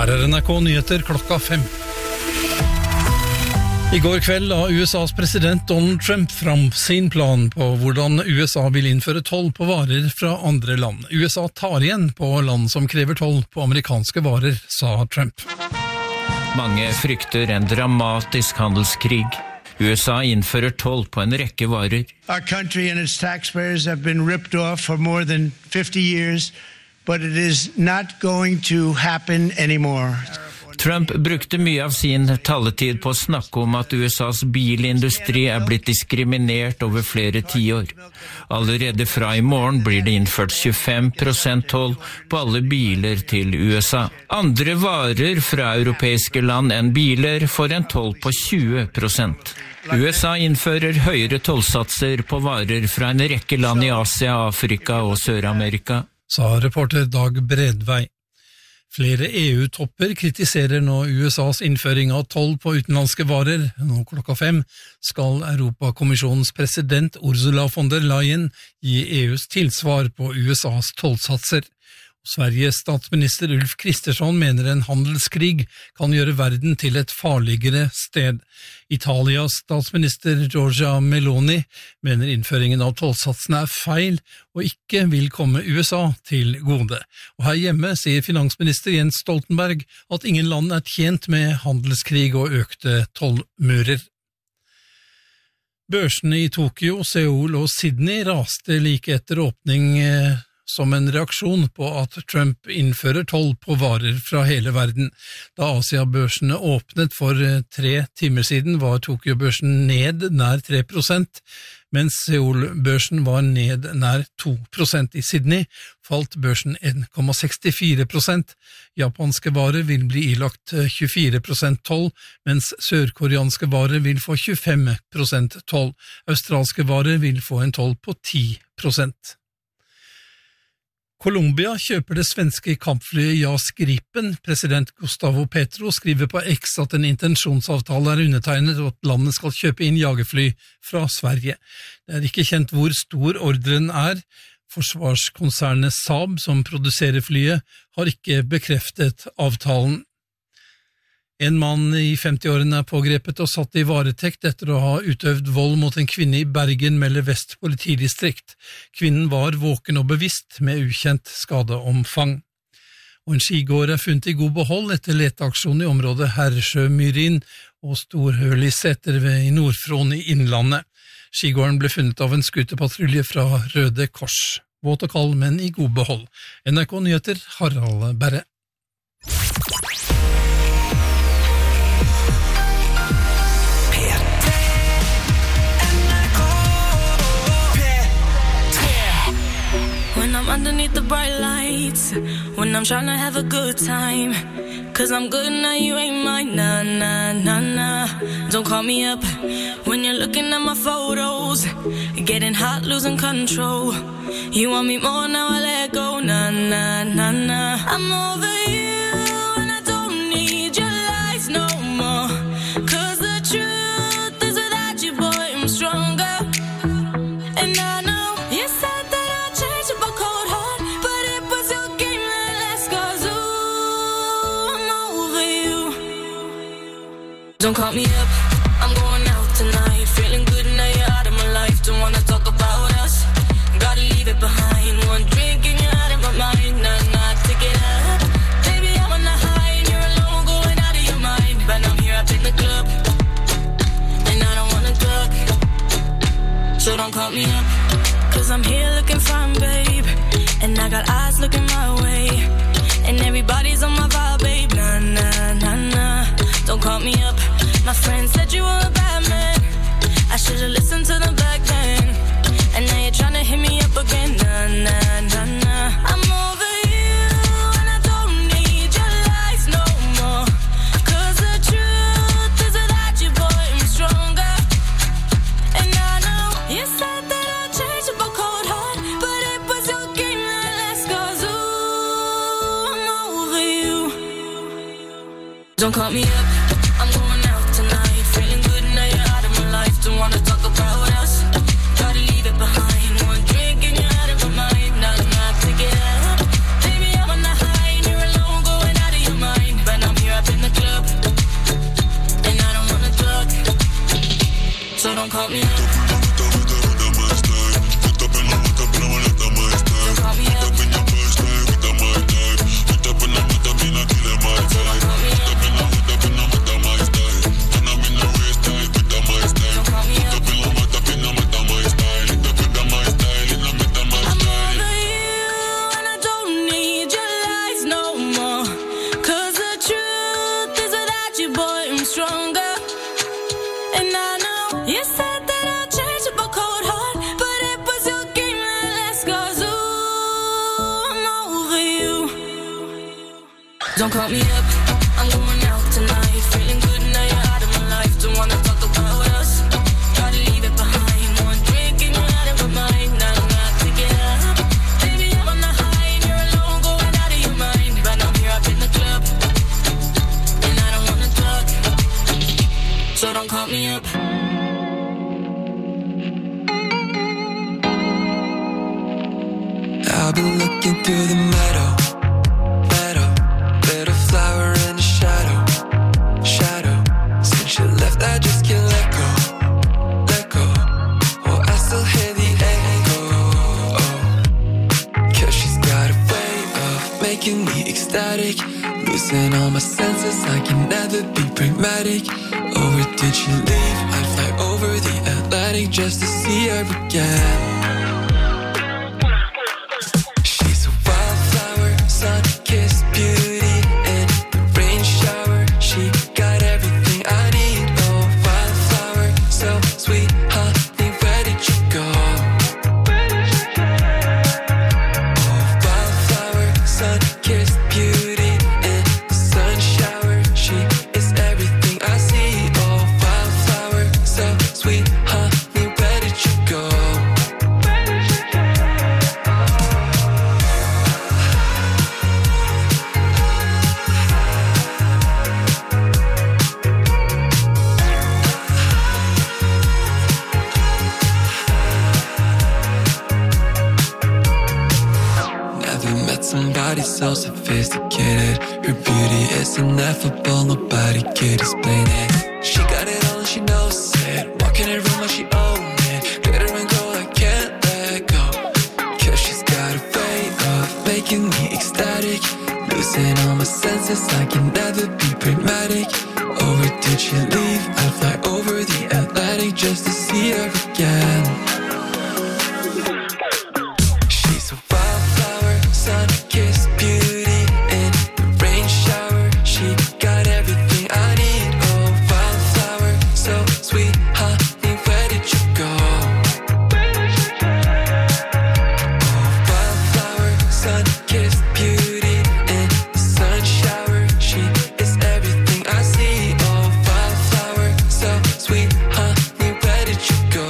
Her NRK Nyheter klokka 5. I går kveld la USAs president Donald Trump fram sin plan på hvordan USA vil innføre toll på varer fra andre land. USA tar igjen på land som krever toll på amerikanske varer, sa Trump. Mange frykter en dramatisk handelskrig. USA innfører toll på en rekke varer. Our country and its taxpayers have been ripped off for more than 50 years, but it is not going to happen anymore. Trump brukte mye av sin taletid på å snakke om at USAs bilindustri blitt diskriminert over flere tiår. Allerede fra i morgen blir det innført 25% toll på alle biler til USA. Andre varer fra europeiske land enn biler får en toll på 20%. USA innfører høyere tollsatser på varer fra en rekke land i Asia, Afrika og Sør-Amerika, sa reporter Dag Bredvei. Flere EU-topper kritiserer nå USAs innføring av toll på utenlandske varer. Nå klokka 5 skal Europakommisjonens president Ursula von der Leyen gi EUs tilsvar på USAs tollsatser. Sveriges statsminister Ulf Kristersson mener en handelskrig kan gjøre verden til et farligere sted. Italias statsminister Giorgia Meloni mener innføringen av tollsatsene feil og ikke vil komme USA til gode. Og her hjemme sier finansminister Jens Stoltenberg at ingen land tjent med handelskrig og økte tollmurer. Børsene i Tokyo, Seoul og Sydney raste like etter åpning som en reaksjon på at Trump innfører toll på varer fra hele verden. Da Asia-børsene åpnet for 3 timer siden var Tokyo-børsen ned nær 3%, mens Seoul-børsen var ned nær 2%. I Sydney falt børsen 1,64%. Japanske varer vil bli ilagt 24% toll, mens sørkoreanske varer vil få 25% toll. Australske varer vil få en toll på 10%. Colombia kjøper det svenske kampflyet JAS Gripen. President Gustavo Petro skriver på X at en intensjonsavtale undertegnet og at landet skal kjøpe inn jagerfly fra Sverige. Det ikke kjent hvor stor ordren Forsvarskonsernet Saab, som produserer flyet, har ikke bekreftet avtalen. En mann i 50-årene pågrepet og satt i varetekt etter å ha utøvd vold mot en kvinne i Bergen, melder Vest politidistrikt. Kvinnen var våken og bevisst med ukjent skadeomfang. Og en skigård funnet i god behold etter leteaksjon i området Herresjømyrin og Storhøliseter i Nordfron i Innlandet. Skigården ble funnet av en skuterpatrulje fra Røde Kors. Våt og kald, men i god behold. NRK Nyheter, Harald Berre. Underneath the bright lights, when I'm trying to have a good time, 'cause I'm good now, you ain't mine, nah, nah, nah, nah. Don't call me up when you're looking at my photos, getting hot, losing control. You want me more, now I let go, nah, nah, nah, nah. I'm over you, and I don't need your lies no more, 'cause the truth is without you, boy, I'm stronger. And I know you said that I'd change up a cold heart, but it was your game that last, 'cause ooh, I'm over you. Don't call me up, I'm going out tonight, feeling good now you're out of my life. Don't wanna talk about us, gotta leave it behind. One drink and you're out of my mind, nah, nah, take it up. Baby, I'm on the high and you're alone, going out of your mind. But I'm here up in the club, and I don't wanna talk, so don't call me up, 'cause I'm here looking fine, babe, and I got eyes looking my way, and everybody's on my vibe, babe, nah, nah, nah, nah. Don't call me up, my friend said you were a bad man, I should've listened to them back then, and now you're trying to hit me up again, nah, nah, nah, nah. I'm over you, and I don't need your lies no more, 'cause the truth is without you, boy, I'm stronger. And I know you said that I'd change up a cold heart, but it was your game that last, 'cause ooh, I'm over you. Don't call me up, I'm going out tonight, feeling good now you're out of my life. Don't wanna talk about us, gotta leave it behind. One drink and you're out of my mind, nah, nah, take it up. Baby, I'm on the high and you're alone, going out of your mind. But Don't call me up, I'm going out tonight. Feeling good now you're out of my life. Don't wanna talk about us, try to leave it behind. One drink and you're out of my mind. Now I'm not to get up. Baby, I'm on the high and you're alone, going out of your mind. But I'm here up in the club, and I don't wanna talk. So don't call me up. I've been looking through the meadow, little flower in the shadow. Since you left, I just can't let go. Oh, I still hear the echo. Cause she's got a way of making me ecstatic, losing all my senses, I can never be pragmatic. Oh, where did she leave? I fly over the Atlantic just to see her again. Sun-kissed beauty in the rain shower. She got everything I need. Oh, wildflower, so sweet, honey, where did you go? Oh, wildflower, sun-kissed beauty in the sun shower. She is everything I see. Oh, wildflower, so sweet, honey, where did you go? Somebody so sophisticated. Her beauty is ineffable, nobody could explain it. She got it all and she knows it. Walking in a room like she owns it. Glitter and gold, I can't let go. Cause she's got a way of making me ecstatic, losing all my senses, I can never be pragmatic. Oh, where did she leave? I fly over the Atlantic just to see her again. Sun-kissed beauty in the rain shower. She got everything I need. Oh, wildflower, so sweet, honey, where did you go? Oh, wildflower, sun-kissed beauty in the sun shower. She is everything I see. Oh, wildflower, so sweet, honey, where did you go?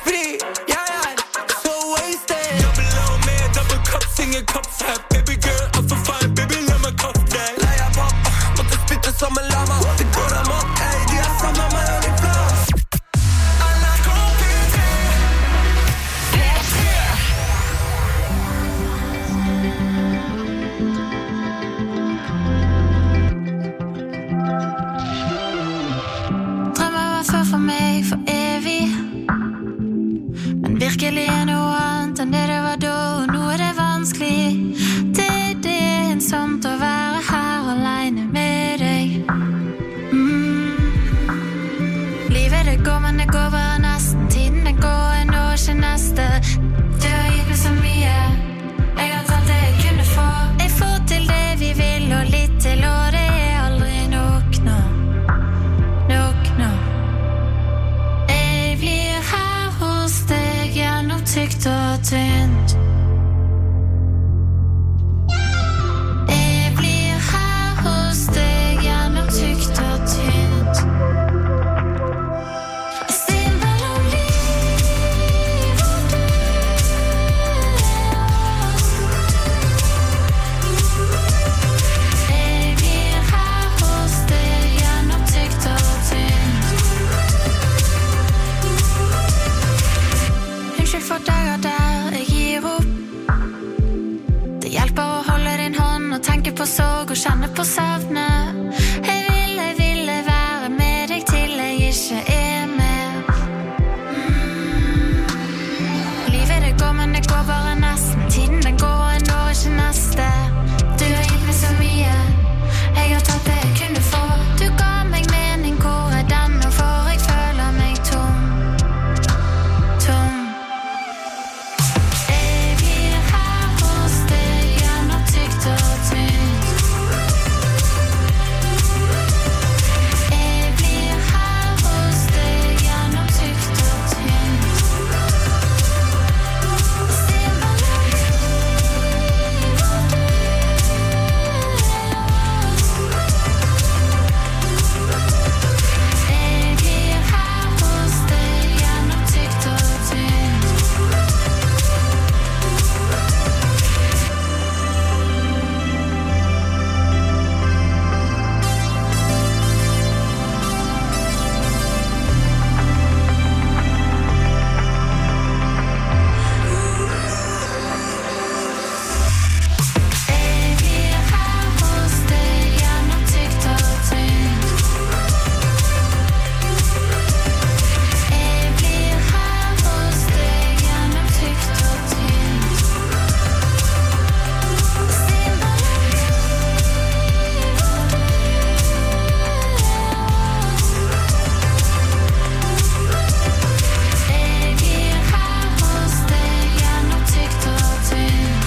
Fordi jeg så wasted. Double over med double cup, ingen cups her. Baby girl, alt for fine, baby, lad mig cuff deg. Leier på, måtte spytte som en lama. Det går der mot, ey, de sammen med en i flå. Virkelig noe annet enn det var da, og nå det vanskelig. Det ensomt å være her alene med deg. Livet det går, men det går bare nesten. Tiden det går, nå ikke neste. Du har gitt meg så mye. Jeg har tatt det jeg kunne få. Jeg får til det vi vil, og litt til, og det aldri nok nå. Nok nå. Jeg blir her hos deg gjennom tykt og tynt. Jeg blir her hos deg gjennom tykt og tynt. Jeg ser mellom liv og død. Jeg blir her hos deg gjennom tykt og tynt. Unnskyld for dager der jeg gir opp. Det hjelper å holde din hånd og tenke på sorg og kjenne på savnet. Jeg ville være med deg til jeg ikke mer. Livet det går, men det går bare nesten. Tiden den går, og når ikke neste. Du har gitt meg så mye. Jeg har tatt det jeg kunne få. Du ga meg mening, hvor den nå, for jeg føler meg tom. Jeg blir her hos deg gjennom tykt og tynt. Jeg blir her hos deg gjennom tykt og tynt. Se mellom liv og død. Jeg blir her hos deg gjennom tykt og tynt. Jeg blir her hos deg gjennom tykt og tynt. Jeg blir her hos deg gjennom tykt og tynt. Se mellom liv og død. Jeg blir her hos deg gjennom tykt og tynt.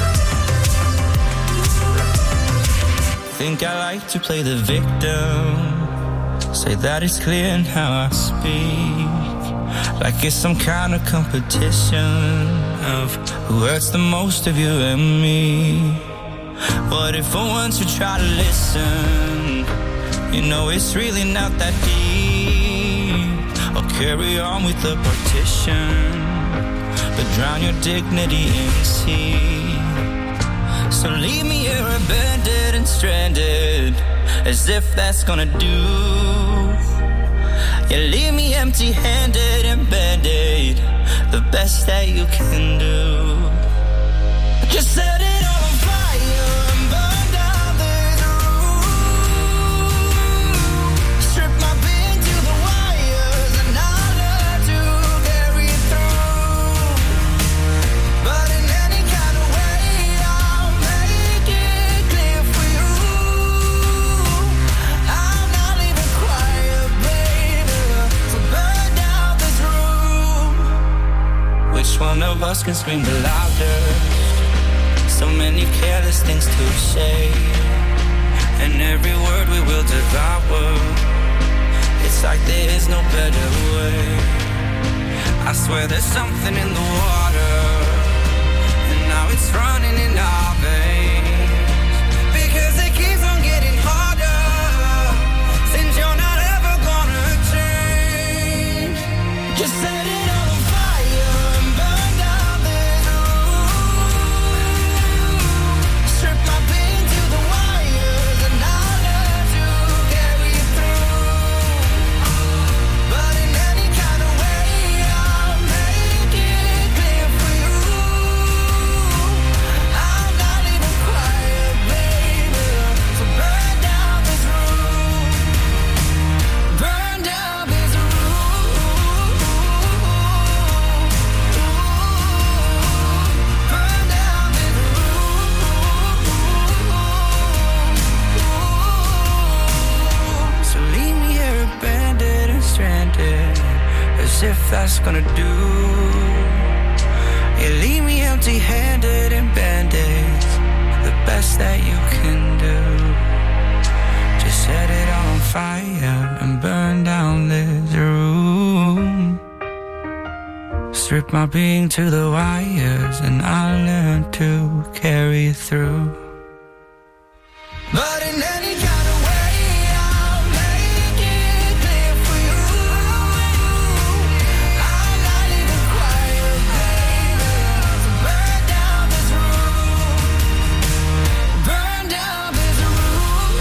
Think I like to play the victim. Say that it's clear in how I speak. Like it's some kind of competition of who hurts the most of you and me. What if for once you try to listen? You know it's really not that deep. Or carry on with the partition, but drown your dignity in sea. So leave me here abandoned and stranded, as if that's gonna do. Yeah, leave me empty-handed and band-aid, the best that you can do. Just set it all on fire and burn down this room. Strip my being to the wires and I'll learn to carry through. But in any kind of way I'll make it clear for you. I'm not even quiet, baby, so burn down this room. Which one of us can scream the loudest? So many careless things to say, and every word we will devour. It's like there is no better way. I swear there's something in the water, and now it's running in our veins. Because it keeps on getting harder, since you're not ever gonna change. Just set it all on fire. else gonna do? You leave me empty-handed and band-aids, the best that you can do. Just set it on fire and burn down this room. Strip my being to the wires and I'll learn to carry through. But in any kind of way, I'll make it clear for you. I'm not even quiet, baby. So burn down this room. Burn down this room.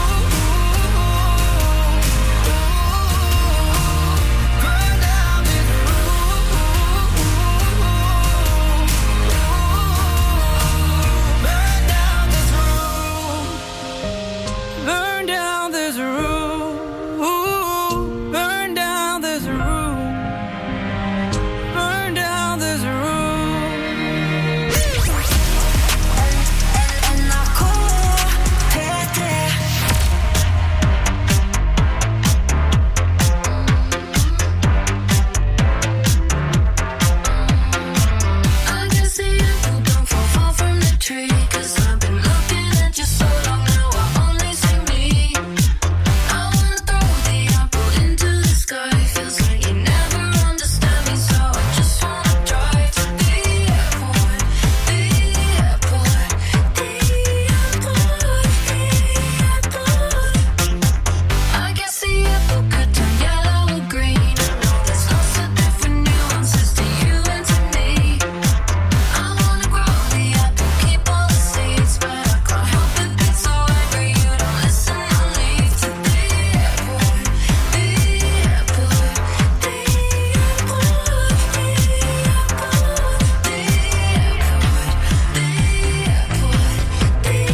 Burn down this room. Burn down this room. Burn down this room. Burn down this room. Burn down this room. I can see you don't fall far from the tree, 'cause I've been looking at you so long now I only see me. I wanna throw the apple into the sky, feels like you never understand me, so I just wanna drive to the airport, the airport, the airport, the airport. I can see apple could turn yellow or green. I know there's lots of different nuances to you and to me. I wanna grow the apple, keep all the seeds, but I can't help it, get so angry you don't listen or leave. To the airport, the airport, the airport, the airport, the airport, the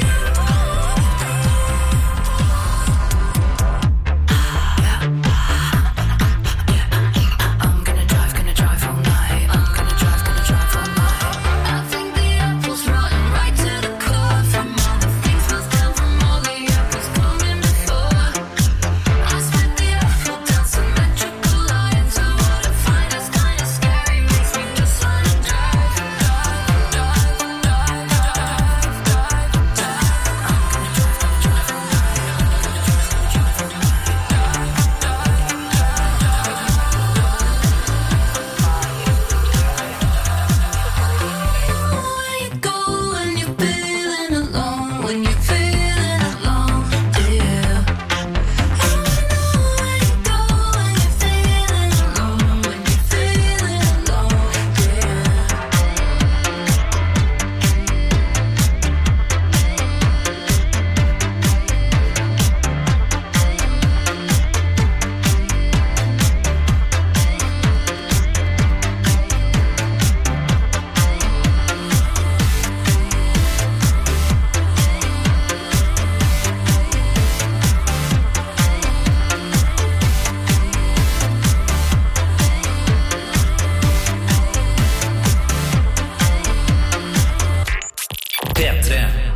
airport. I'm gonna drive all night. I'm gonna drive all night. I think the apple's rotten right to the core, from all the things we've done, from all the apples coming before. I split the apple down symmetrical lines. So what I find is kinda scary, makes me just wanna drive, drive, drive, drive, drive, drive, drive. I'm gonna drive all Where you go when you're feeling alone, when you're feeling alone, yeah. I know where you go when you're feeling alone, when you're feeling alone, yeah. P3.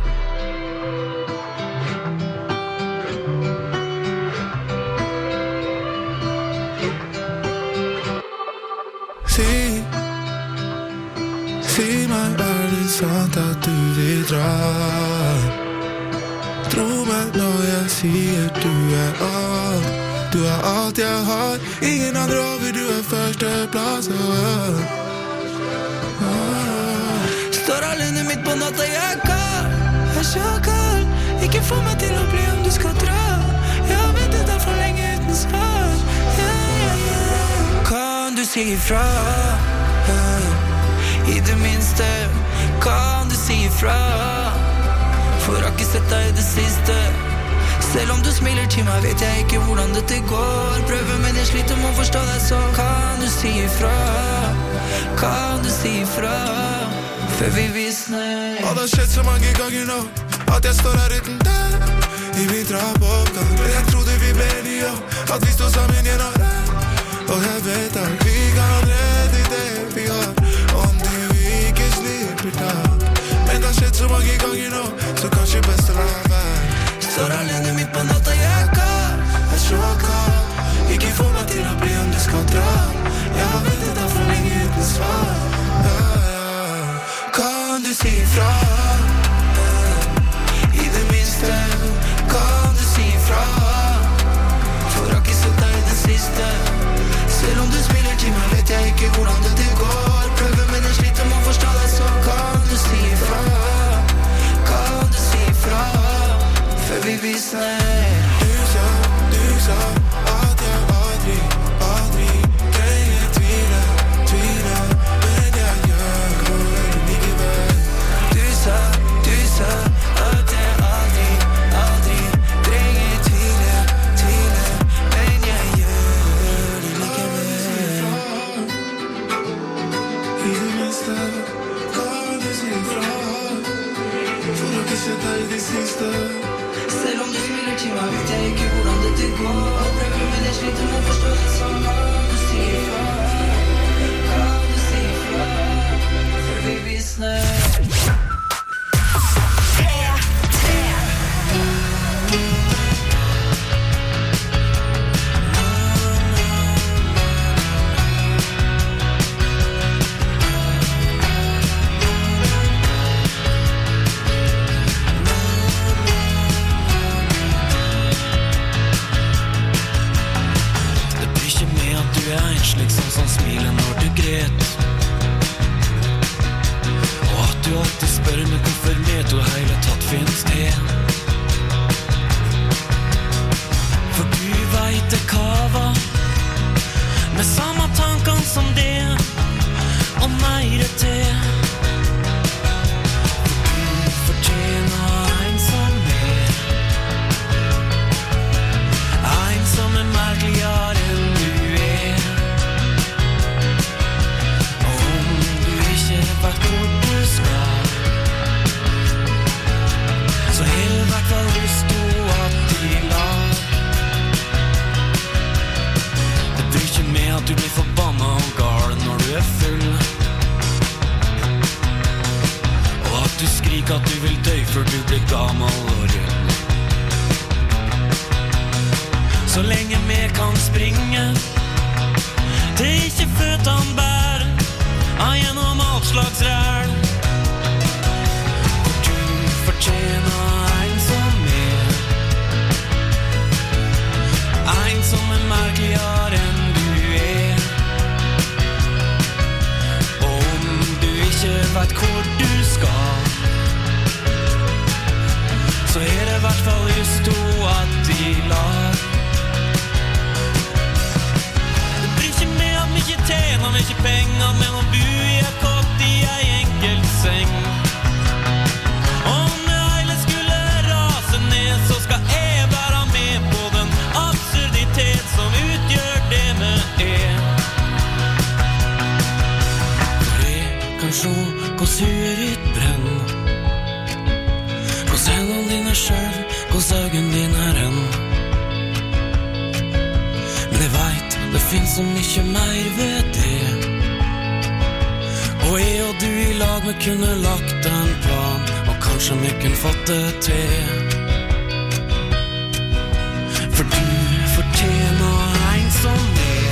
Si meg, det sant at du vil dra? Tro meg når jeg sier du alt. Du alt jeg har. Ingen andre over, du førsteplass. Står alene midt på natta, jeg kald. Jeg så kald. Ikke få meg til å bli om du skal dra. Jeg har ventet der for lenge uten svar. Kan du si ifra? I det minste kan du si ifra. For jeg har ikke sett deg i det siste. Selv om du smiler til meg, vet jeg ikke hvordan dette går. Prøver, men jeg sliter med å forstå deg så. Kan du si ifra? Kan du si ifra? Før vi visner. Og det har skjedd så mange ganger nå at jeg står her uten deg i min trappeoppgang. Men jeg trodde vi ble enige om at vi stod sammen igjen og rett. Og jeg vet at vi kan redde det vi har, om du ikke slipper tak. Men det har skjedd så mange ganger nå, så kanskje best å la være. Står alene midt på natta, jeg er kald. Jeg er så kald. Ikke få meg til å bli om du skal dra. Jeg har I det minste kan du si fra for å ikke sette deg I det siste. Selv om du smiler til meg, vet jeg ikke hvordan dette går. Og prøver med det sliter med å forstå det som kan du si fra. Kan du si fra, for vi visner. Liksom som smiler når du gret Og at du alltid spør meg hvorfor med du hele tatt finnes det For du vet det kava Med samme tankene som det Og mer til For du fortjener en som En som merkeligere enn du Vet hvor du skal Så det hvert fall lyst du at de lar Det bryr ikke med at du blir forbannet og gal når du full Og at du skriker at du vil dø før du blir gammel og rund Så lenge vi kan springe Det ikke føttene bærer Gjennom alt slags ræl For du fortjener en som En som merkeligere enn du Og om du ikke vet hvor du skal Så det hvert fall just du at de lar Det bryr ikke med at vi ikke tjener mye penger Men å bo I et kott I en enkelt seng Om det hele skulle rase ned Så skal jeg være med på den absurditet Som utgjør det vi For jeg kan se hvordan huet ditt brenner Hvordan hendene dine selv Hvordan øynene dine renn Men jeg vet Det finns så mye mer ved det Og jeg og du I lag vi kunne lagt en plan Og kanskje vi kunne fått det til For du fortjener en som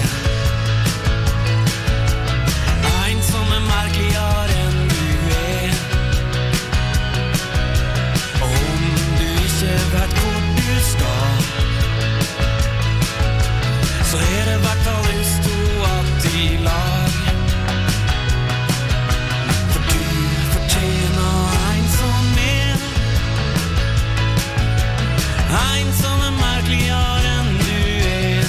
En som merkeligere enn du Og om du ikke vet hvor du skal Så det hvert fall lyst du at de lar For du fortjener en som merkeligere enn du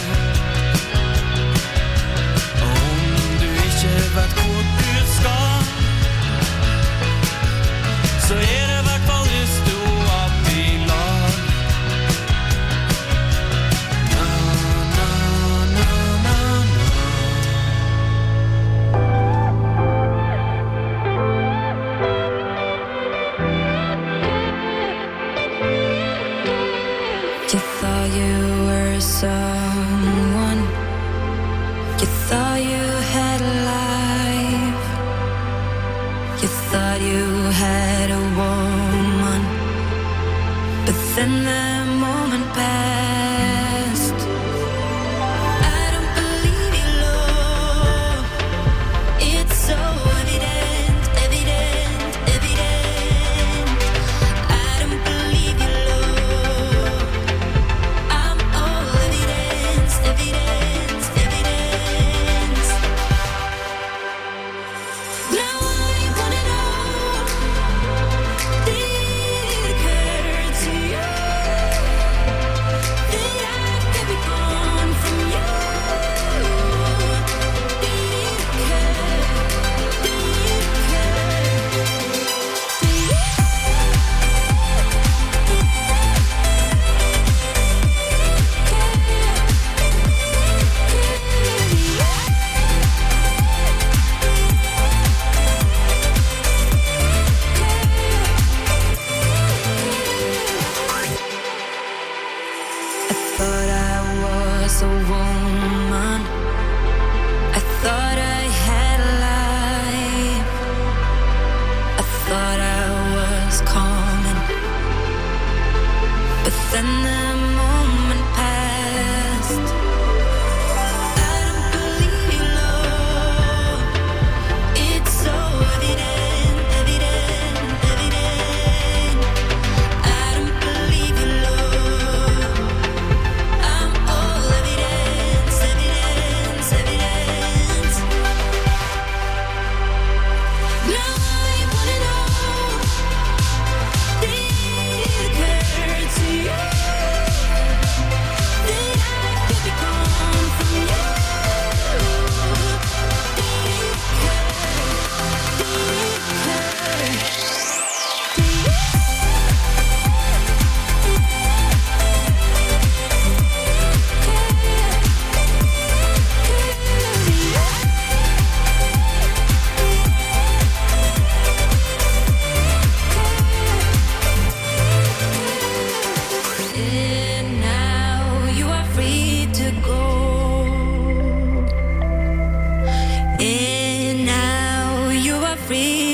Og om du ikke vet hvor du skal Så det hvert fall lyst du at de lar You thought you were someone You thought you had a life You thought you had a woman But then the moment passed I don't believe you, love It's so evident, evident, evident I don't believe you, love I'm all evidence, evidence, evidence Now I wanna know Did it occur to you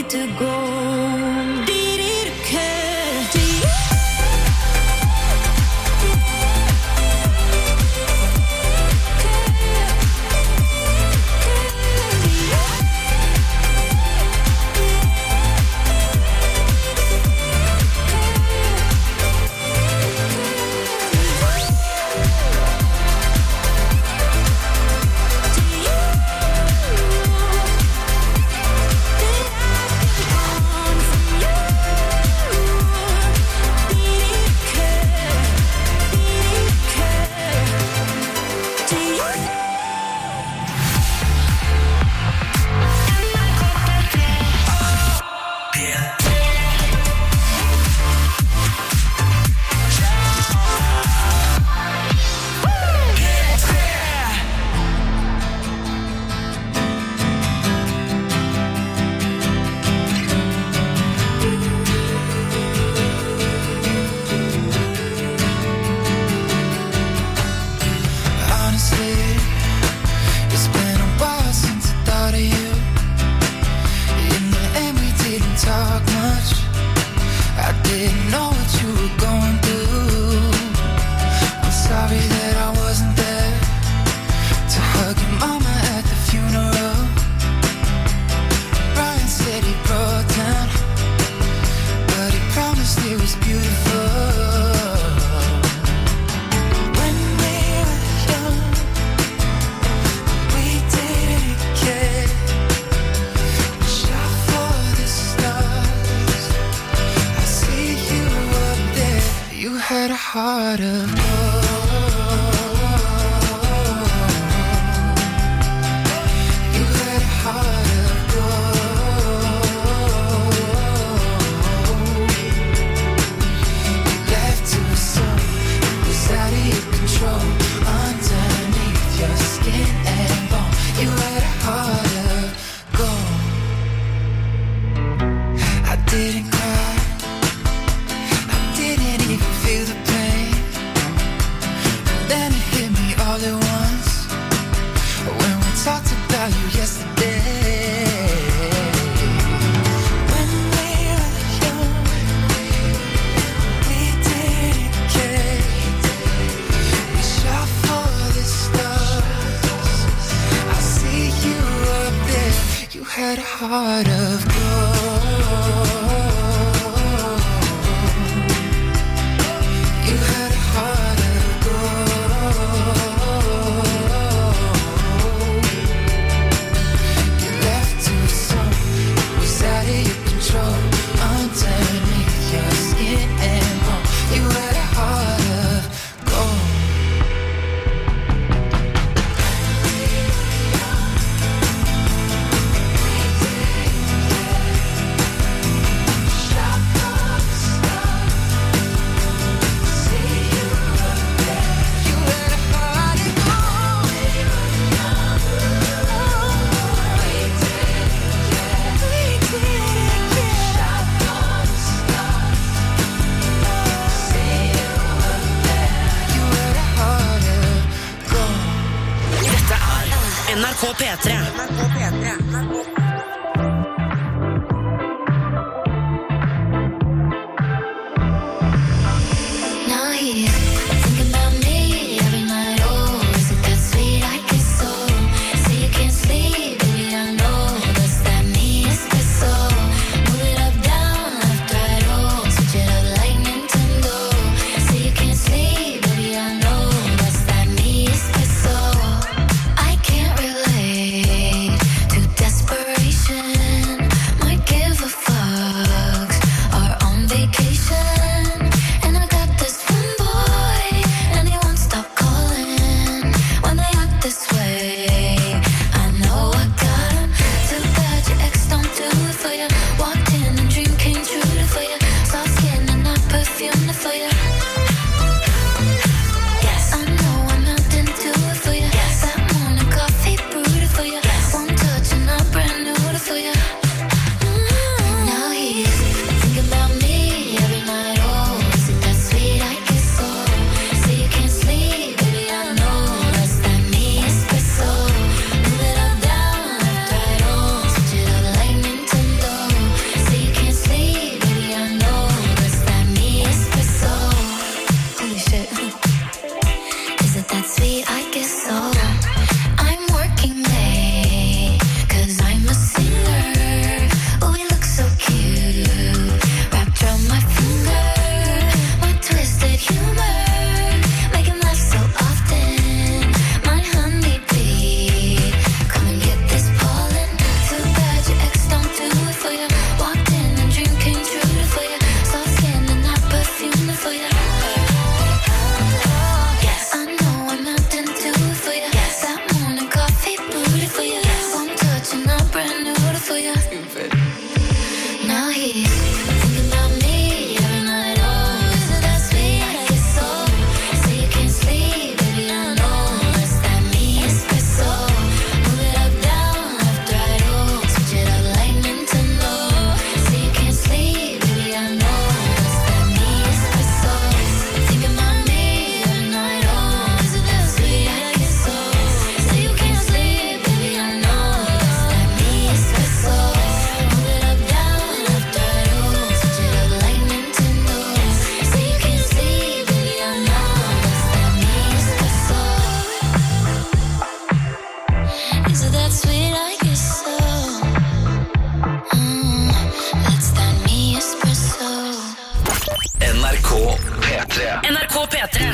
to go. Did it care? Do you? Too P3.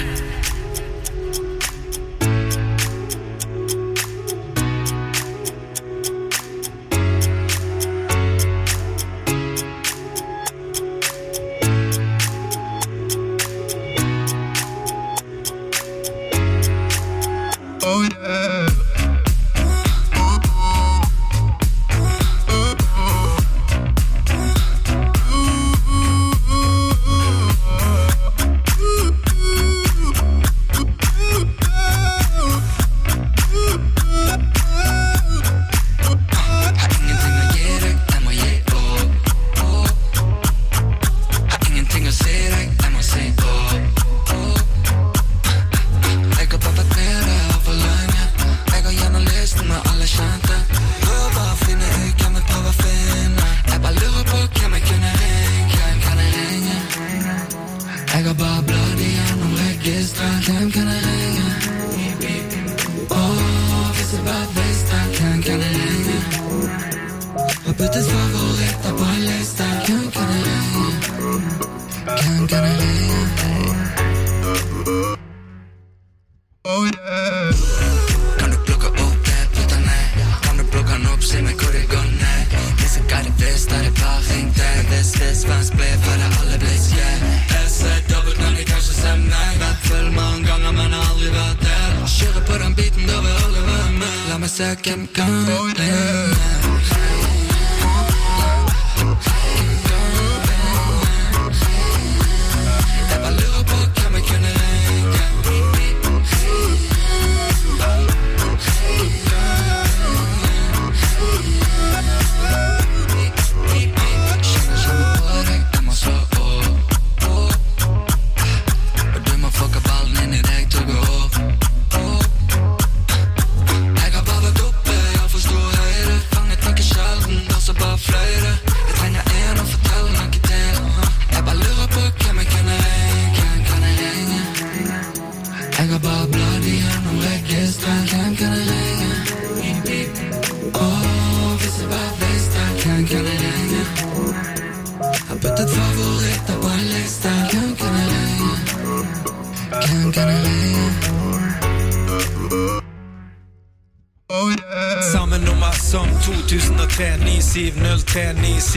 Samme nummer som 2003 9703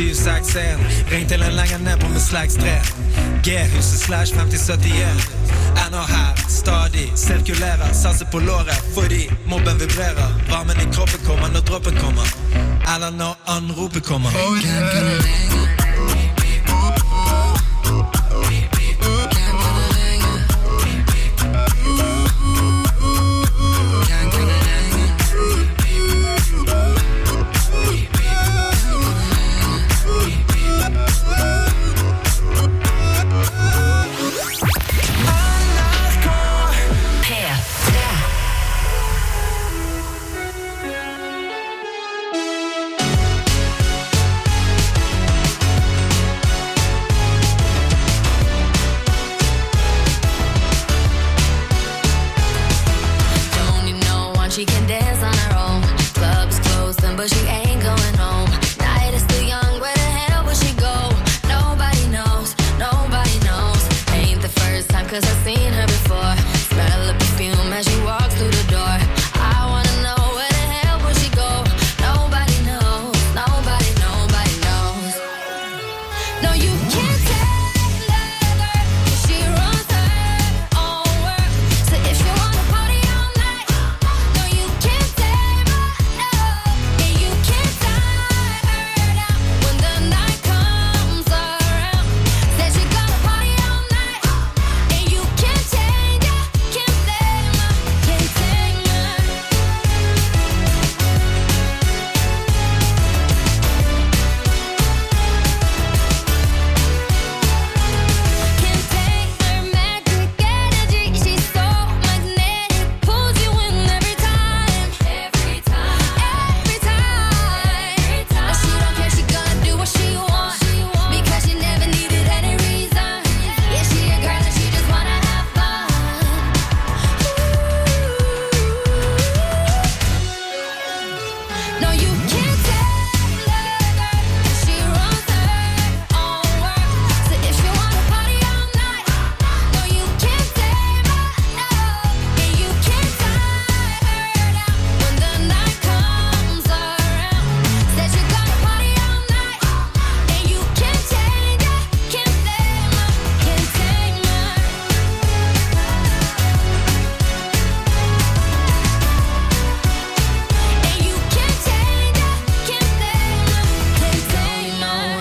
9761. Ring til en lenger ned på med slags 3 G-huset slash 5071. Ennå her, stadig sirkulerer. Satser på låret fordi mobben vibrerer. Varmen i kroppen kommer når droppen kommer, eller når anropet kommer.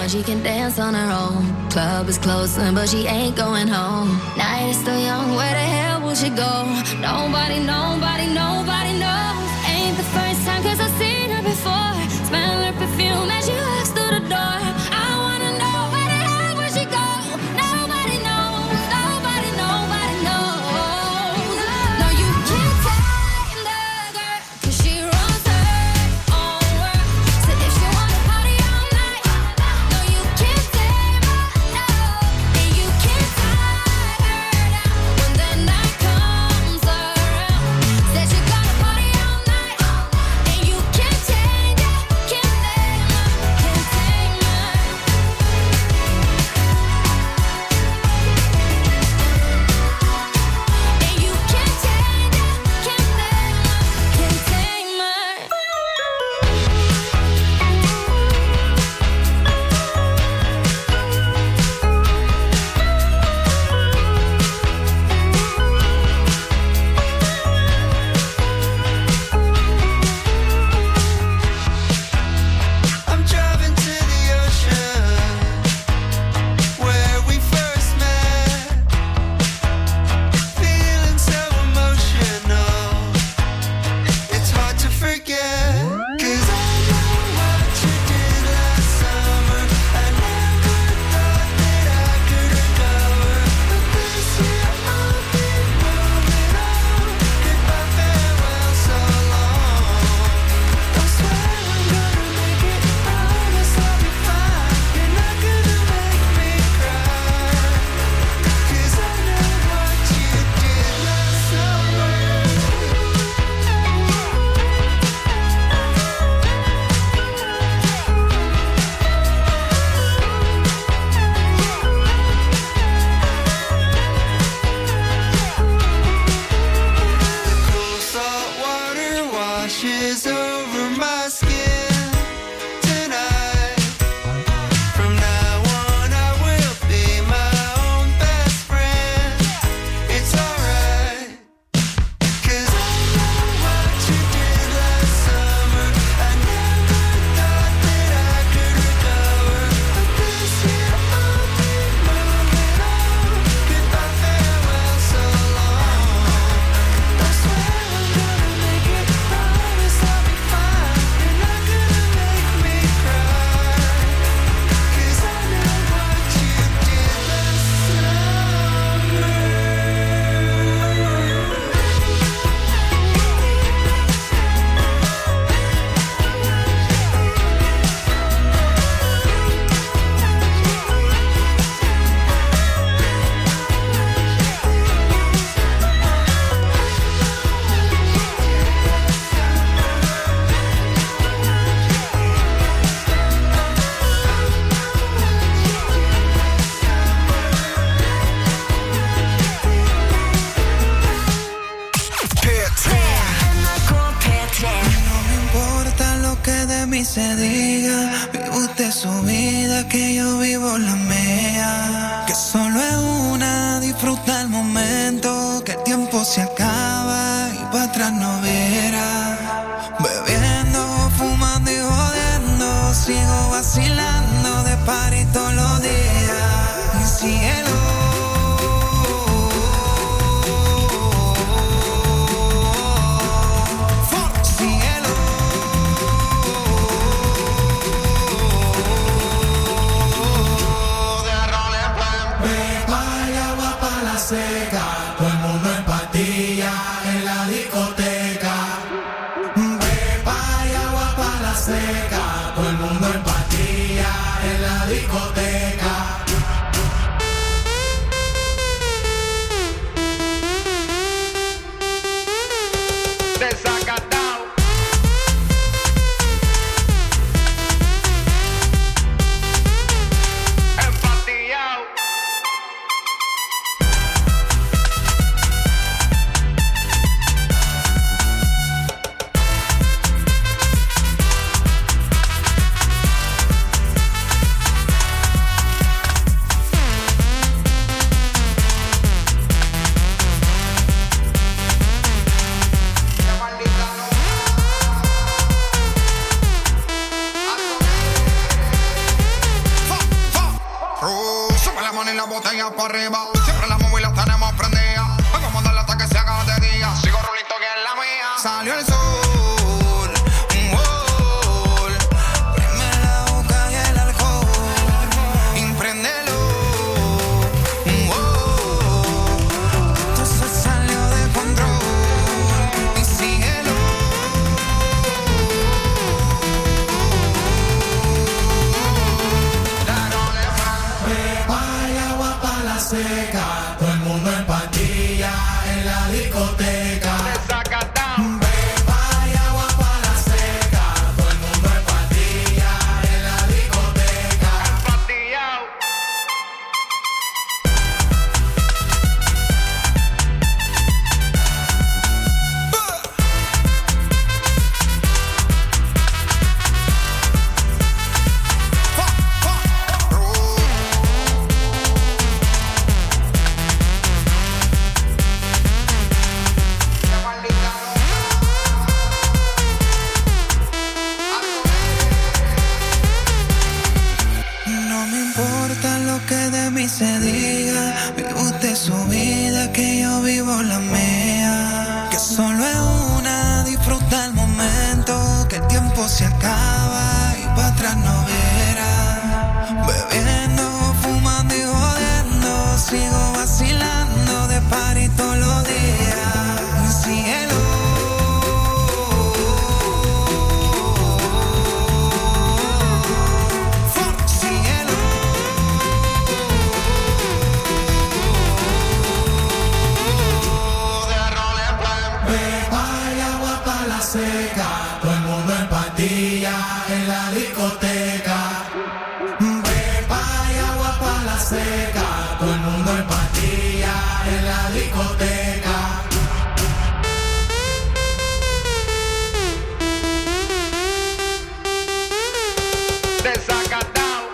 but she can dance on her own. Club is closing, but she ain't going home. Night is still young, where the hell will she go? Nobody, nobody, nobody knows. Ain't the first time, cause I've seen her before. Smell her perfume as she walks through the door. I wanna know where the hell will she go? Nobody knows, nobody, nobody knows. No, you can't tame the girl, cause she runs her own world. So if she wanna party all night, no, you can't tame her, no. And you can't tie her down when the night comes around. Said she gonna party all night, and you can't change her, can't tame her, can't tame her. And you can't change her, can't tame her, can't tame her. I'm driving to the ocean where we first met. Feeling so emotional, it's hard to forget. 'Cause I know what you did last summer. I never thought that I could recover, but this year I'll be moving on. Goodbye, farewell, so long. I swear I'm gonna make it, promise I'll be fine. You're not gonna make me cry, 'cause I know what you did last summer. Cool salt water washes over my skin tonight. From now on I will be my own best friend. It's alright, 'cause I know what you did last summer. I never thought that I could recover, but this year I'll be moving on. Goodbye, farewell, so long. I swear I'm gonna make it, promise I'll be fine. You're not gonna make me cry, 'cause I know what you did last summer. No me importa lo que de mí se diga, vive usted su vida, que yo vivo la mía. Que solo es una, disfruta el momento, que el tiempo se acaba y para atrás no verá. Bebiendo, fumando y jodiendo, sigo vacilando de party todos los días. Y síguelo. Síguelo. Beba y agua pa' la seca, todo el mundo en pastilla en la discoteca. Beba y agua pa' la seca, todo el mundo en pastilla en la discoteca. Desacatao. Empatillao. y la botella para arriba. Siempre las móviles tenemos prendidas. Vamos a mandarle hasta que se haga de día. Sigo rulito que es la mía. Salió el sol. Seca, todo el mundo en pantilla en la discoteca. Beba y agua para la seca, todo el mundo en pantilla en la discoteca. Se diga, vive usted su vida, que yo vivo la mía. Que solo es una, disfruta el momento, que el tiempo se acaba y para atrás no verá. Bebiendo, fumando y jodiendo, sigo vacilando de party todos los días. Síguelo. Seca, todo el mundo en pantilla en la discoteca. Beba y agua para la seca, todo el mundo en pantilla en la discoteca. Desacatado.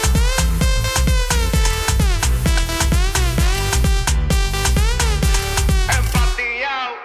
Empatillado.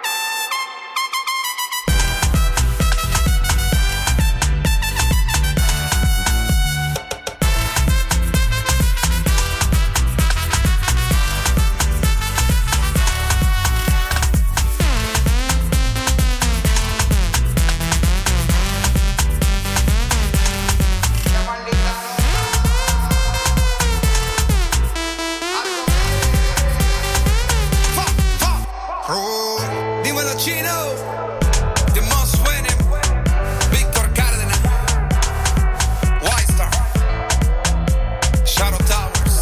Dímelo Chino, The Most Winning, Víctor Cárdenas, White Star, Shadow Towers,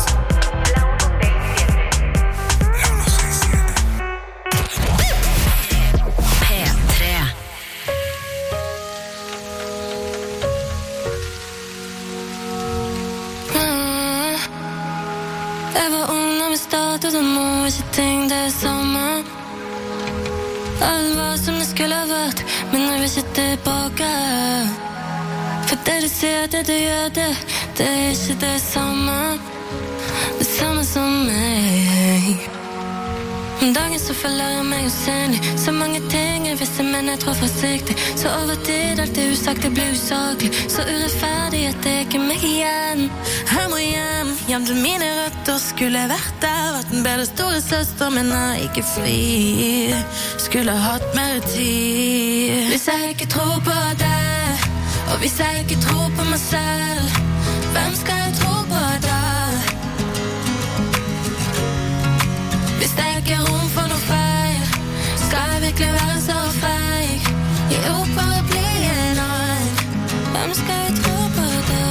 la 167. P3. Jeg var ung når vi startet og må ikke ting det samme. Alt var som det skulle ha vært, men jeg vil ikke tilbake. For det du sier, det du gjør, det er ikke det samme. Det samme som meg. Om dagen så føler jeg meg usynlig. Så mange ting jeg visste, men jeg tror forsiktig. Så over tid alt det usagt, det blir usaklig. Så urettferdig at det ikke meg igjen. Jeg må hjem, hjem til mine røtter. Skulle vært der, vært en bedre store søster, men er ikke fri. Skulle hatt mer tid. Hvis jeg ikke tror på det, og hvis jeg ikke tror på meg selv, hvem skal jeg tro på da? Hvis det ikke er rom for noe feil, skal jeg virkelig være så feig? Gi opp, bare bli en annen. Hvem skal jeg tro på da?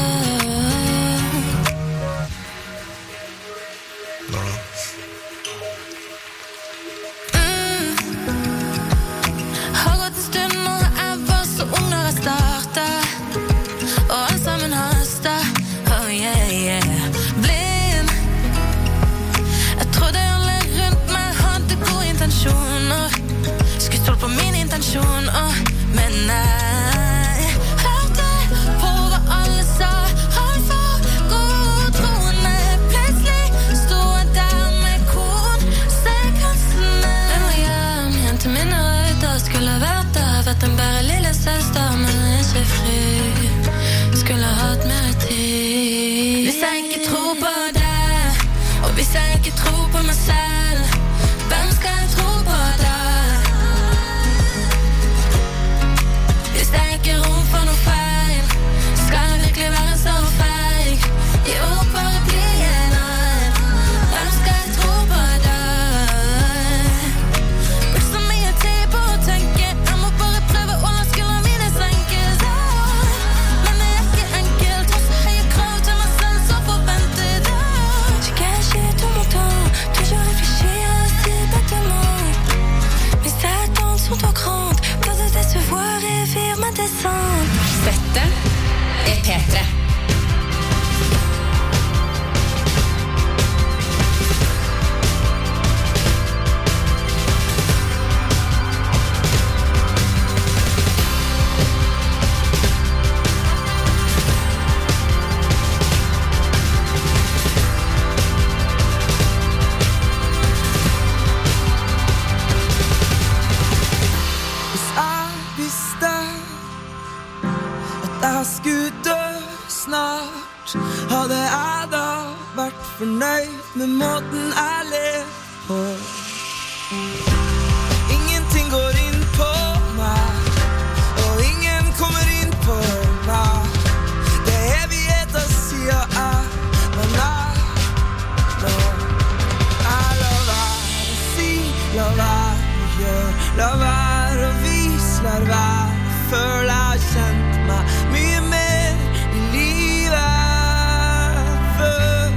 Har gått en stund når jeg var så ung når jeg startet, og alt sammen hastet. Oh yeah, yeah. Blind. Jeg trodde alle rundt meg hadde gode intensjoner. Skulle stole på mine intensjoner, men nei. Hørte på hva alle sa, alt for god troende. Plutselig stod jeg der med kornsekkassene. Jeg må hjem til mine røyder. Skulle vært der, vært en bare lille søster, men jeg er ikke fri. Skulle hatt mer tid. Hvis jeg ikke tror på det, og Hvis jeg ikke tror på meg selv, hvem skal jeg tro på da? Hvis det ikke er rom for noe feil, skal jeg virkelig være så feig? Jo, bare bli en annen. Hvem skal jeg tro på da? Brukt så mye tid på å tenke, jeg må bare prøve å la skuldrene mine senkes. Men det er ikke enkelt, har så høye krav til meg selv, så forventet. J'ai caché tout mon temps, toujours réfléchi à aussi bêtement. Mes attentes sont trop grandes, peur de décevoir et vivre ma descente. Dette er P3. Hvis jeg visste at jeg skulle dø snart, hadde jeg da vært fornøyd med måten jeg lever på. Ingenting går inn på meg, og ingen kommer inn på meg. Det er evigheter siden jeg var nær. Nå, jeg lar være å si, lar være å gjøre, lar være å vise, lar være å føle. Jeg har kjent meg mye mer i livet før.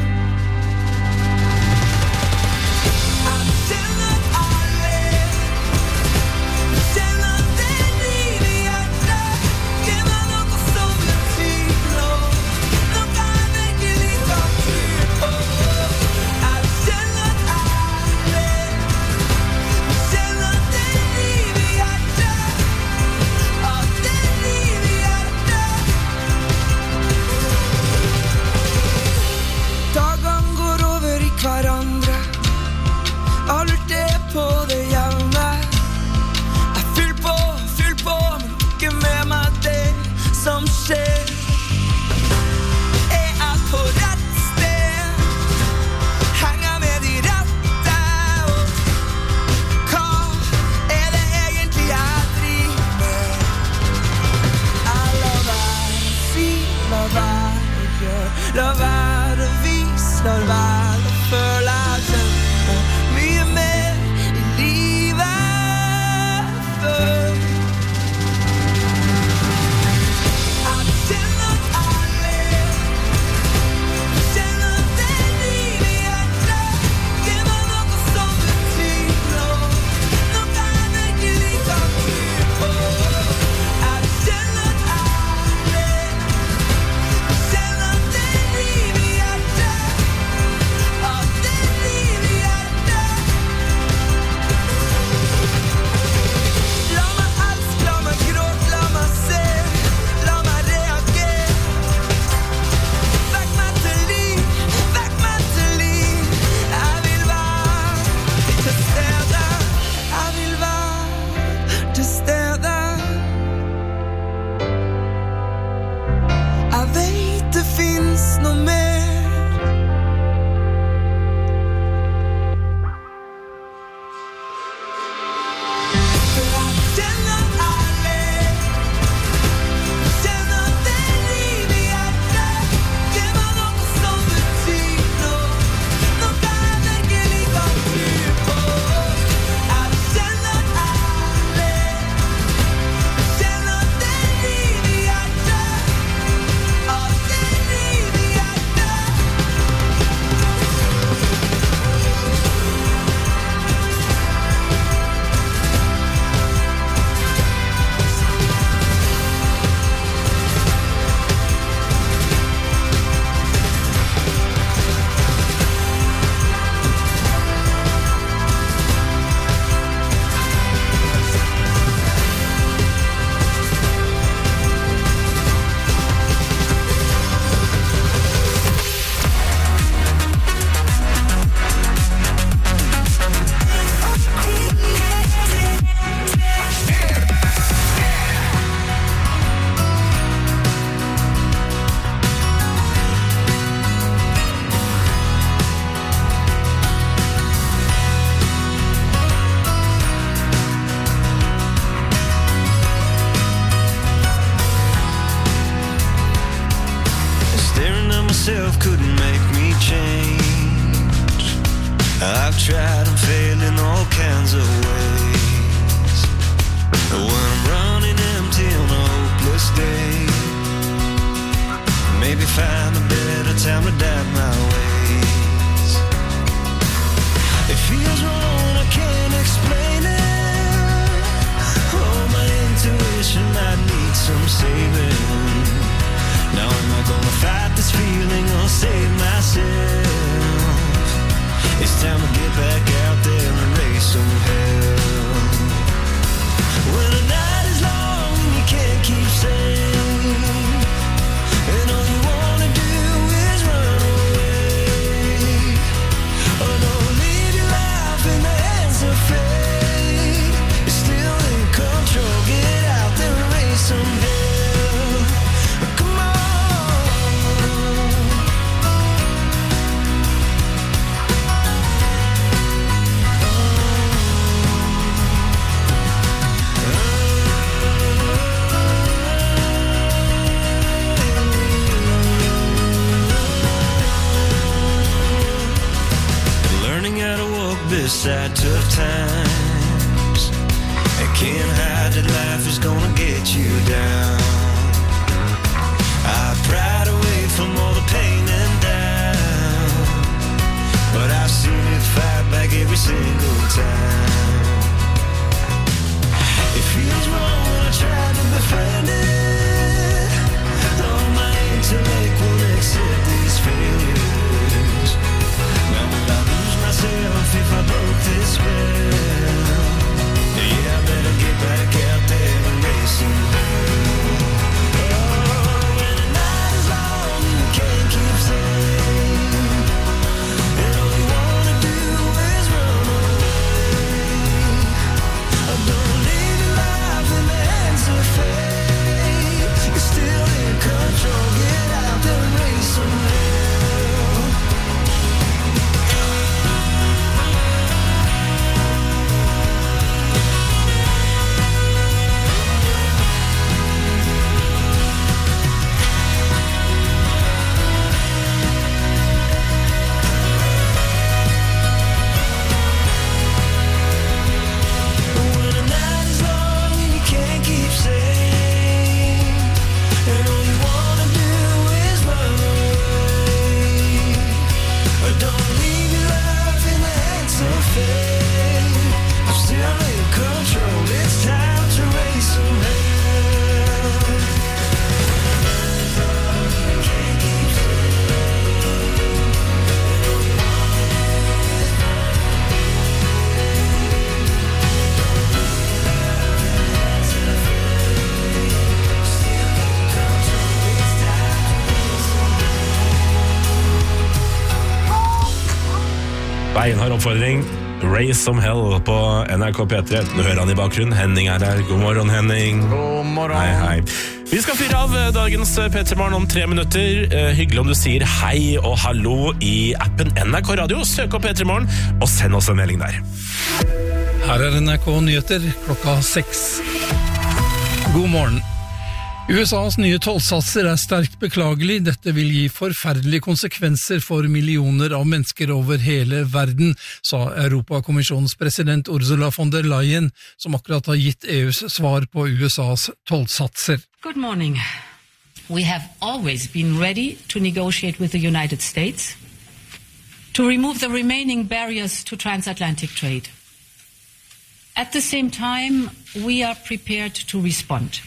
Jeg kjenner at jeg lever, jeg kjenner at det er liv i hjertet. Gir meg noe som betyr noe, noe jeg virkelig kan tro på. Jeg kjenner at jeg lever, jeg kjenner at det er liv i hjertet. At det er liv i hjertet. Dagene går over i hverandre, alt er på det jevne. Jeg fyller på, men ikke med meg det som skjer. Er jeg på rett sted? Henger jeg med de rette? Og hva er det egentlig jeg driver med? Jeg lar være å si, lar være å gjøre, lar være å vise, lar være å føle. Jeg har kjent meg mye mer i livet før. Jeg kjenner at jeg lever, jeg kjenner at det er liv i hjertet. Gir meg noe som betyr noe, noe jeg virkelig kan tro på. Jeg kjenner at jeg lever, jeg kjenner at det er liv i hjertet. At det er liv myself couldn't make me change. I've tried and failed in all kinds of ways. When I'm running empty on a hopeless day, maybe find a better time to doubt my ways. It feels wrong, I can't explain it. Oh, my intuition might need some saving. Now am I gonna fight this feeling or save myself? It's time to get back out there and raise some hell. When the night is long and you can't keep safe, and all you wanna do is run away. Oh, don't leave your life in the hands of fate. You're still in control, get out there and raise some hell. Come on. Beside tough times, I can't hide that life is gonna get you down. I pried away from all the pain and doubt, but I've seen it fight back every single time. It feels wrong when I try to befriend it. All my intellect won't accept these failures. Now will I lose myself if I broke this spell? Yeah, I better get back out there and raise some hell. Oh, when the night is long and you can't keep safe, and all you wanna do is run away. Oh, don't leave your life in the hands of fate. You're still in control, get out there and raise some hell. Beinhard oppfordring, Raise Some Hell på NRK P3. Nå hører han i bakgrunnen, Henning er her. God morgen, Henning. God morgen. Hei, hei. Vi skal fyre av dagens P3-morgen om 3 minutter. Hyggelig om du sier hei og hallo i appen NRK Radio. Søk opp P3-morgen og send oss en melding der. Her er NRK Nyheter klokka 6. God morgen. USAs nye tollsatser er sterkt beklagelig. Dette vil gi forferdelige konsekvenser for millioner av mennesker over hele verden, sa Europakommisjonens president Ursula von der Leyen, som akkurat har gitt EUs svar på USAs tollsatser. Good morning. We have always been ready to negotiate with the United States to remove the remaining barriers to transatlantic trade. At the same time, we are prepared to respond.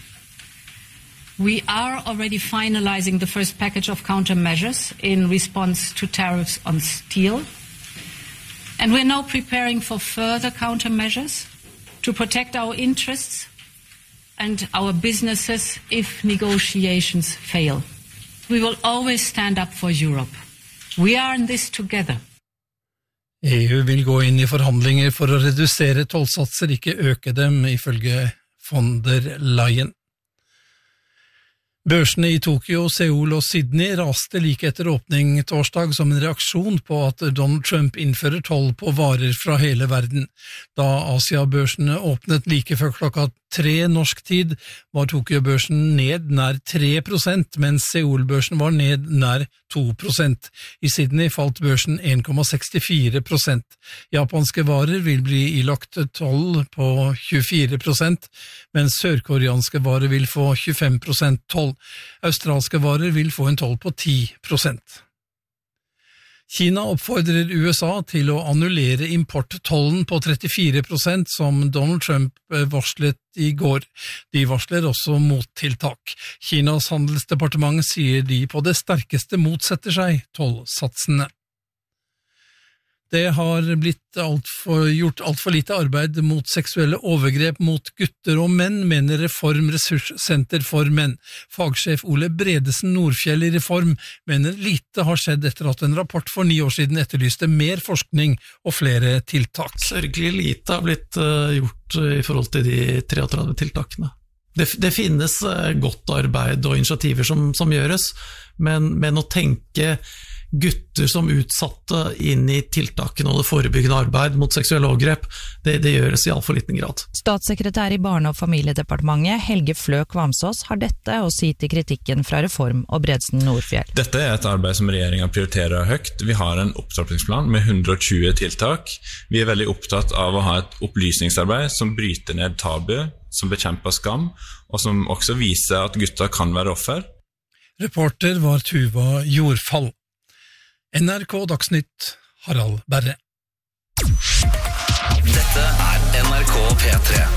We are already finalizing the first package of countermeasures in response to tariffs on steel. And we're now preparing for further countermeasures to protect our interests and our businesses if negotiations fail. We will always stand up for Europe. We are in this together. EU vil gå inn i forhandlinger for å redusere tollsatser, ikke øke dem, ifølge von der Leyen. Børsene i Tokyo, Seoul og Sydney raste like etter åpning torsdag som en reaksjon på at Donald Trump innfører toll på varer fra hele verden. Da Asia-børsene åpnet like før klokka 3 norsk tid var Tokyo-børsen ned nær 3%, mens Seoul-børsen var ned nær 2%. I Sydney falt børsen 1,64%. Japanske varer vil bli ilagt toll på 24%, mens sørkoreanske varer vil få 25% toll. Australske varer vil få en toll på 10%. Kina oppfordrer USA til å annullere importtollen på 34% som Donald Trump varslet i går. De varsler også mottiltak. Kinas handelsdepartement sier de på det sterkeste motsetter seg tollsatsene. Det har blitt gjort alt for lite arbeid mot seksuelle overgrep mot gutter og menn, mener Reform Ressurssenter for menn. Fagsjef Ole Bredesen Nordfjell i Reform mener lite har skjedd etter at en rapport for 9 år siden etterlyste mer forskning og flere tiltak. Sørgelig lite har blitt gjort i forhold til de 33 tiltakene. Det finnes godt arbeid og initiativer som gjøres, men å tenke gutter som utsatte inn i tiltakene og det forebyggende arbeid mot seksuelle overgrep, det gjøres i alt for liten grad. Statssekretær i Barne- og familiedepartementet Helge Flø Kvamsås har dette å si til kritikken fra Reform og Bredesen Nordfjell. Dette et arbeid som regjeringen prioriterer høyt. Vi har en opptrappingsplan med 120 tiltak. Vi veldig opptatt av å ha et opplysningsarbeid som bryter ned tabu, som bekjemper skam, og som også viser at gutter kan være offer. Reporter var Tuva Jordfall. NRK Dagsnytt, Harald Berre. Dette NRK P3.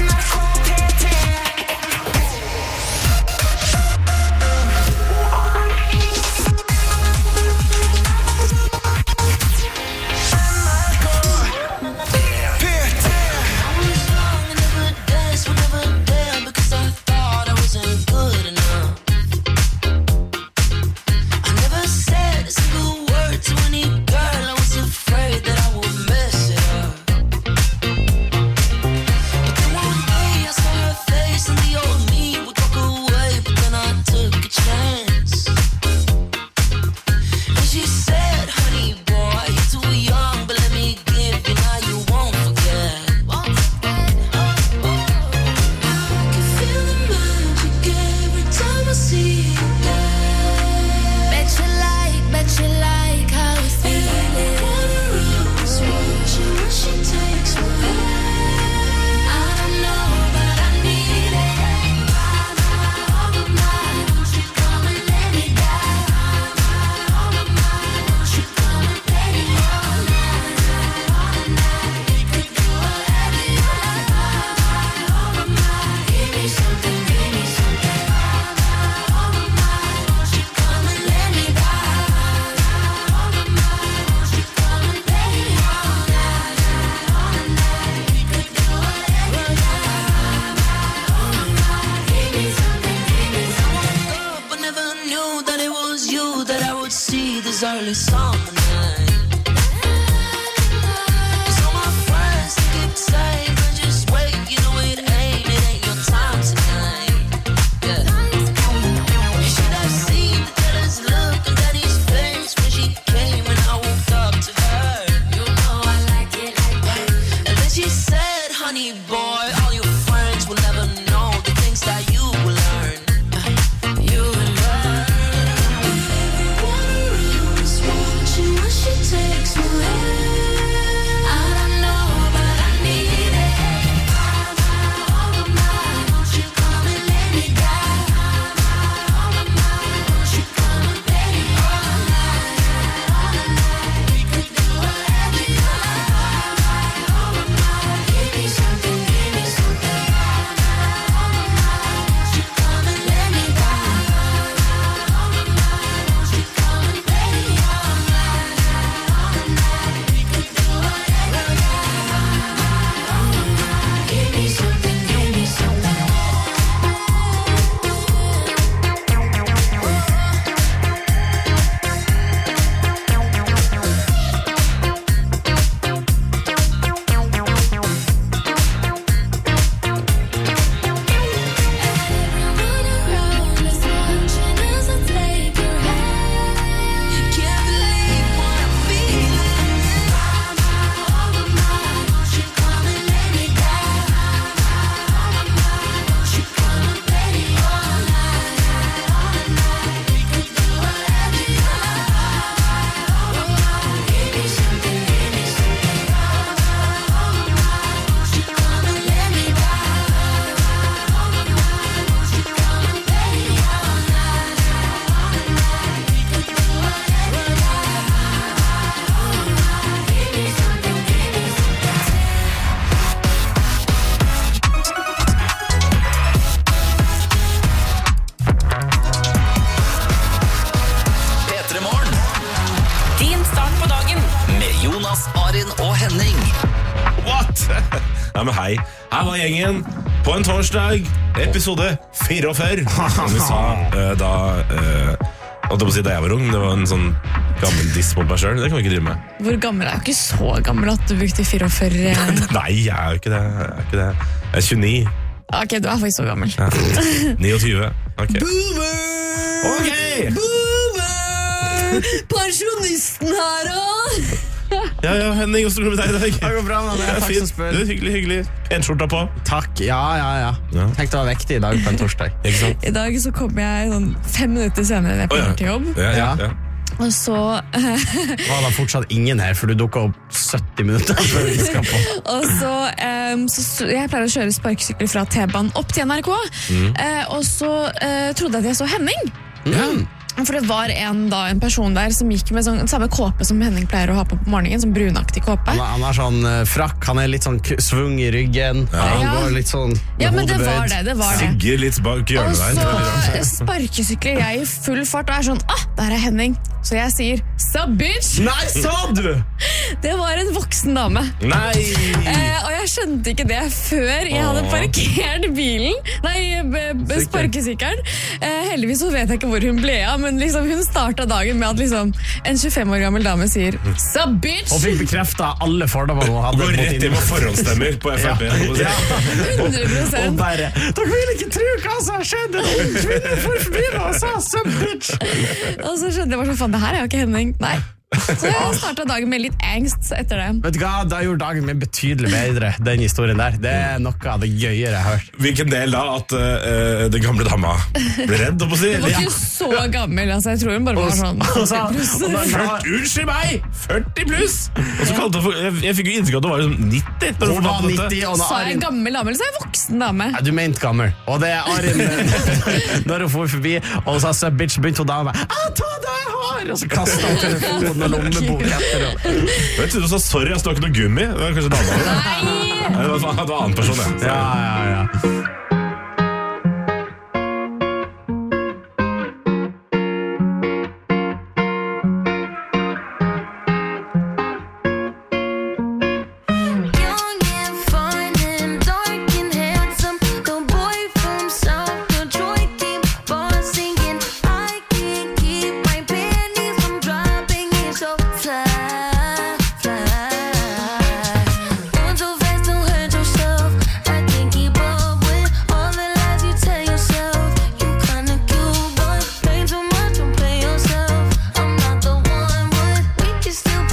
Early summer night. 'Cause all my friends keep saying, just wait, you know it ain't your time tonight. Yeah. You should have seen the jealous look on Daddy's face when she came and I walked up to her. You know I like it like that. And then she said, honey boy, all your friends will never know the things that you will learn. You will learn. She takes me where I don't know, but I need it. Jonas, Arin og Henning. What? Ja, men hei. Her var gjengen på en torsdag, episode 44. Som vi sa da jeg var ung. Det var en sånn gammel diss på meg selv. Det kan vi ikke drive med. Hvor gammel er jeg? Ikke så gammel at du brukte 44. Nei, jeg er jo ikke det. Jeg er 29. Ok, du er faktisk så gammel. Ja. 29. Ok. Boomer! Ok! Boomer! Pensjonisten her da! Ja, Henning, hvordan går det med deg i dag? Det går bra, men takk som spør. Det er hyggelig. Penskjorta på. Takk, ja. Tenkte å være vektig i dag på en torsdag. I dag så kommer jeg sånn 5 minutter senere ned på til jobb. Ja. Og så var det fortsatt ingen her, for du dukket opp 70 minutter før vi skal på. Og så jeg pleier å kjøre sparkesykler fra T-banen opp til NRK, og så trodde jeg at jeg så Henning. For det var en person der som gikk med sånn samme kåpe som Henning pleier å ha på morgenen, som brunaktig kåpe. Han har sånn frakk, han er litt sånn svung i ryggen, han går litt sånn ja, men det var det. Sigger litt bak hjørnet der. Og så sparkesykler jeg i full fart og er sånn, der er Henning. Så jeg sier, sup bitch! Nei, sa du? Det var en voksen dame. Nei! Og jeg skjønte ikke det før jeg hadde parkert bilen. Sparkesykkelen. Heldigvis så vet jeg ikke hvor hun ble av, men liksom, hun startet dagen med at liksom, en 25 år gammel dame sier sup bitch! Og fikk bekreftet alle fordommer hun hadde. Går rett inn på forhåndsstemmer på FRP. 100%. Og bare, dere vil ikke tro hva som har skjedd. En ung kvinne for forbi meg og sa sup bitch! Og så skjønte jeg bare sånn, faen, det her er jo ikke Henning. Nei. Så jeg startet dagen med litt angst etter det. Vet du hva, da gjorde dagen min betydelig bedre, den historien der. Det er noe av det gøyere jeg har hørt. Hvilken del da at den gamle dama ble redd, å si? Det var ikke så gammel, altså. Jeg tror hun bare var sånn 40 unnskyld meg! 40 pluss! Og så kalte hun, jeg fikk jo inntrykk at hun var liksom 90. Hun var 90, og sa jeg gammel dame, eller sa jeg voksen dame? Ja, du mente gammel. Og det er Arin, når hun får forbi, og hun sa sup bitch, begynte hun da med ta det jeg har! Og så kastet hun telefonen og lommebok etter. Jeg trodde du sa sorry, jeg står ikke noe gummi. Det var kanskje dama. Nei! Det var en annen person, ja.